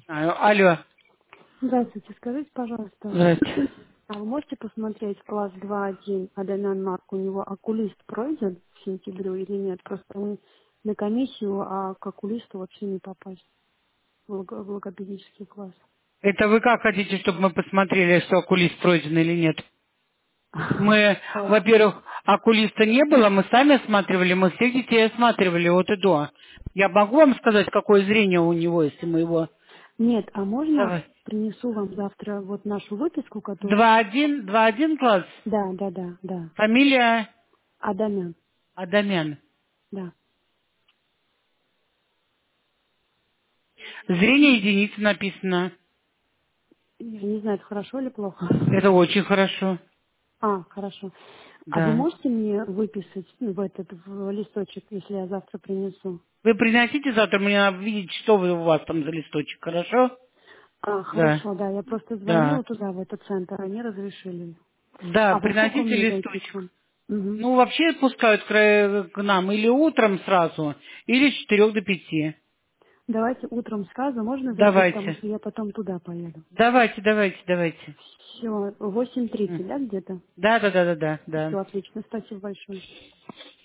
Алло. Здравствуйте, скажите, пожалуйста, Здрасте. а вы можете посмотреть класс 2.1 Адамян Марк, у него окулист пройдет в сентябрю или нет? Просто он на комиссию, а к окулисту вообще не попасть в логопедический класс. Это вы как хотите, чтобы мы посмотрели, что окулист пройден или нет? Мы, Хорошо. во-первых, окулиста не было, мы сами осматривали, мы всех детей осматривали от и до. Я могу вам сказать, какое зрение у него, если мы его... Нет, а можно Давай. принесу вам завтра вот нашу выписку, которую... 2-1 класс. Да, да, да, да. Фамилия Адамян, Адамян. да. Зрение единицы написано. Я не знаю, это хорошо или плохо. Это очень хорошо. А, хорошо. А вы Да. можете мне выписать в листочек, если я завтра принесу? Вы приносите завтра, мне надо видеть, что у вас там за листочек, хорошо? А, Да. хорошо, да. Я просто Да. звонила туда, в этот центр, они разрешили. Да, А во сколько приносите мне зайти к листочек. вам? Угу. Ну, вообще пускают к нам или утром сразу, или с 4 до 5. Давайте утром сразу можно зайти, потому Давайте. что я потом туда поеду. Давайте. Все, восемь М. тридцать, да, где-то? Да. Все, отлично, спасибо большое.